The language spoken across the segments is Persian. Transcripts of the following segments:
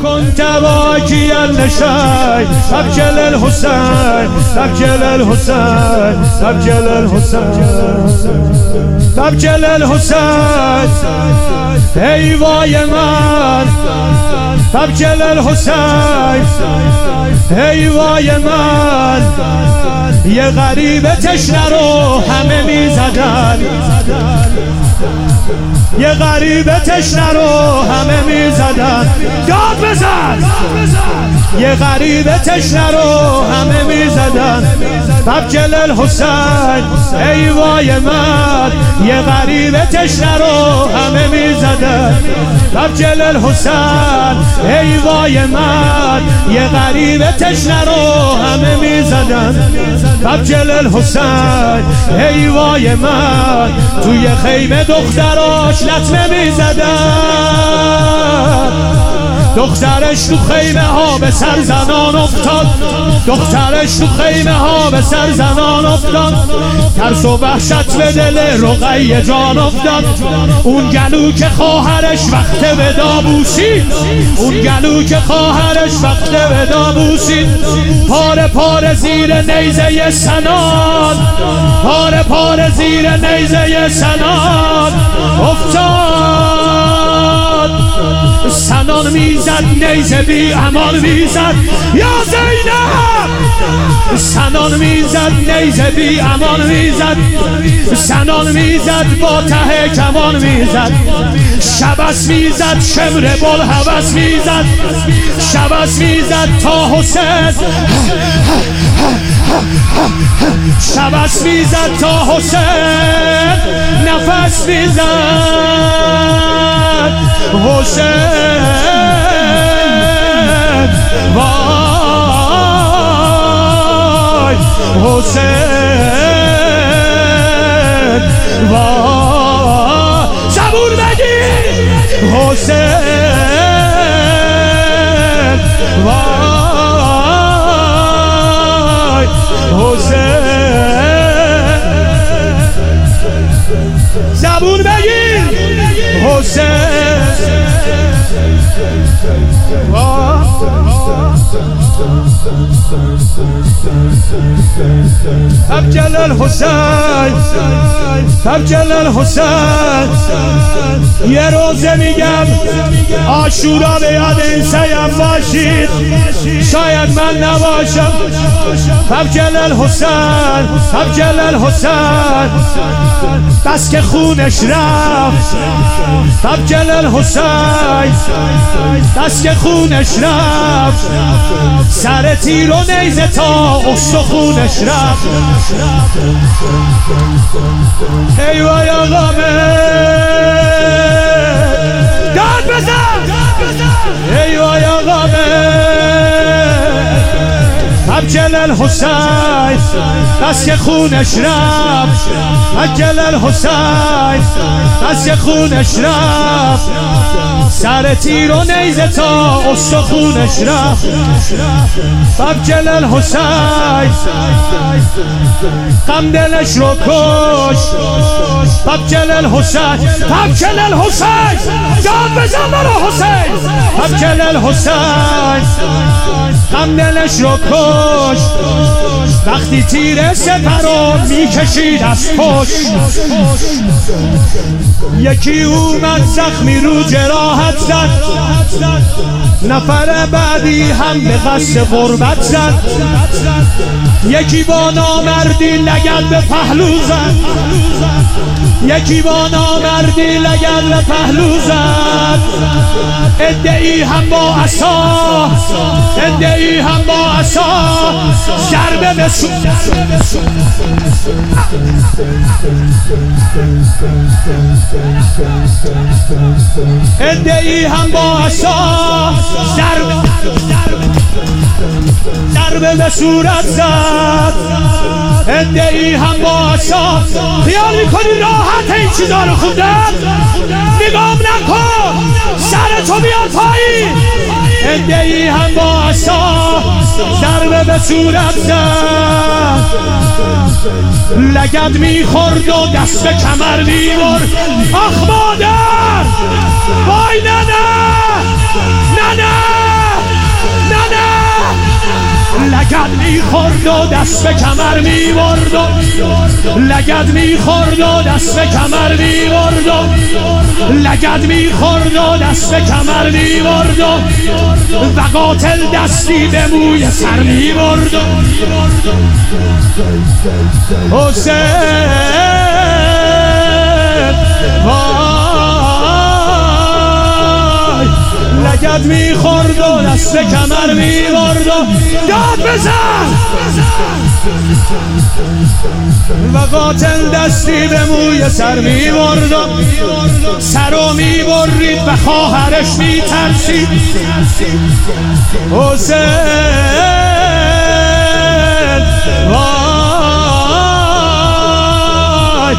كنت باكيا لشيء أبجل الحسين أبجل الحسين أبجل الحسين أبجل الحسين ای وای من أبجل الحسین ای وای من یه غریب تشنه رو همه میزدن یه غریب تشنه رو همه میزدن داد بزن یه غریب تشنه رو همه میزدن أبجل الحسین ای وای من یه غریب تشنه رو همه میزدن أبجل الحسین ای وای من یه غریب تشنه رو همه میزدن أبجل الحسین ای وای من توی خیمه دختراش لطمه میزدن دخترش تو خیمه ها به سر زنان افتاد دخترش تو خیمه ها به سر زنان افتاد ترس و وحشت به دل رقیه جان افتاد اون گلو که خواهرش وقت ودا بوسید اون گلو که خواهرش وقت ودا بوسید پاره پاره زیر نیزه سنان پاره پاره زیر نیزه سنان افتاد سنان میزد نیزه بی امان میزد یا زینب سنان میزد نیزه بی امان میزد سنان میزد با ته کمان میزد شبس میزد شمر بل هوس میزد شبس میزد تا حسین شبس میزد تا حسین نفس میزد حسین وای حسین وای زبور بگیر حسین وای حسین زبور بگیر حسین أبجل الحسین أبجل الحسین یه روزه میگم عاشورا به یاد این سیم باشید شاید من نباشم أبجل الحسین أبجل الحسین بس که خونش رفت أبجل الحسین بس که خونش رفت سر تیر و نیزه تا استخونش رفت ای وای آقامه داد بزن ای وای آقامه أبجل الحسین بس که خونش رفت أبجل الحسین بس که خونش رفت سر تیر و نیزه تا استخونش رفت أبجل الحسین غم دلش رو کش أبجل الحسین أبجل الحسین جان بزن برا حسین أبجل الحسین غم دلش رو کش وقتی تیر سپر میکشید از پشت یکی اومد زخمی رو جراحت زد نفر بعدی هم به قصد غربت زد یکی با نامردی لگد به پهلو زد یکی با نامردی لگد به پهلو زد ادعی هم با عصا ادعی هم با عصا ضربه به سو ادعی هم با عصا ضربه به صورت زد ادعی هم با عصا خیال میکنی راحت این چیزا رو خوندن نگام نکن سر تو بیاد پایین ادعی هم با عصا ضربه به صورت زد لگد میخورد و دست به کمر میبرد آخ مادر وای نه نه نه نه لگد میخورد و دست به کمر میبرد و لگد میخورد و دست به کمر میبرد و لگد میخورد و دست به کمر میبرد و قاتل دستی به موی سر میبرد حسین وای لگد میخورد و دست کمر میبرد و داد بزن و قاتل دستی به موی سر میبرد و سرو میبرید و خواهرش میترسید حسین وای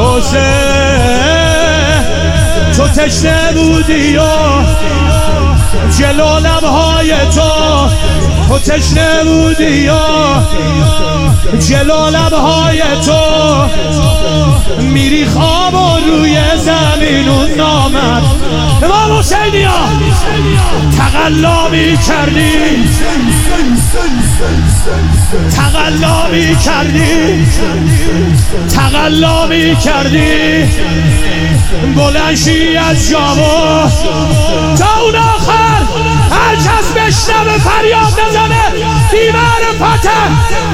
حسین تو تشنه بودی و جلو لبهای تو تشنه بودی و جلو لبهای تو میری خواب و روی زمین و نامد امام حسینی ها تقلا میکردی تقلا میکردی تقلا میکردی بلنشی از جامو تا اون آخر هر کس بشنوه فریاد نزنه دیوار فتح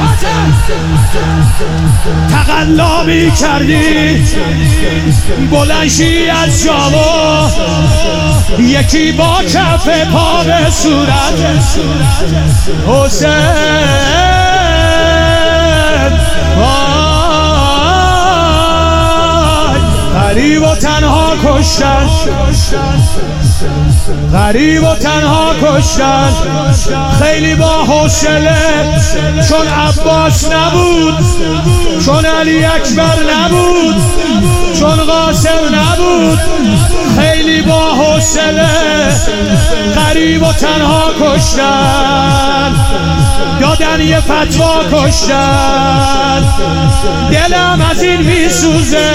تقلا میکردی بلنشی از جامو یکی با کف پا به صورت حسین غریب و تنها کشتن غریب و تنها کشتن خیلی با حوصله چون عباس نبود چون علی اکبر نبود چون قاسم نبود خیلی با حوصله غریب و تنها کشتن دادن یه فتوا کشتن دلم از این میسوزه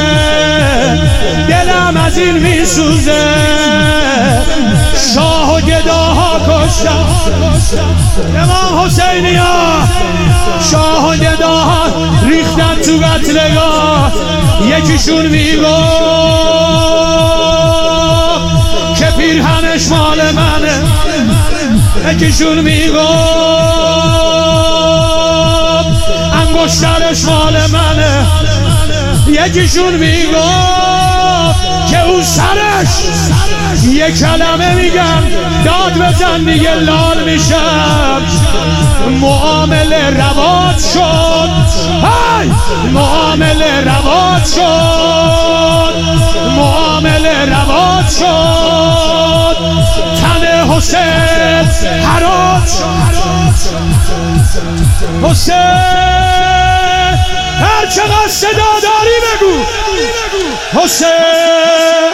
دلم از این میسوزه شاه و گداها کشتن امام حسینی ها شاه و گداها ریختن تو قتلگاه یکیشون میگفت که پیرهنش مال منه یکیشون میگفت انگشترش مال منه یکیشون میگفت که اون سرش یک کلمه میگم داد بزن دیگه لال میشم معامله رواج شد های معامله رواج شد معامله رواج شد تن حسین حراج شد حسین هر چقدر صدا داری بگو حسین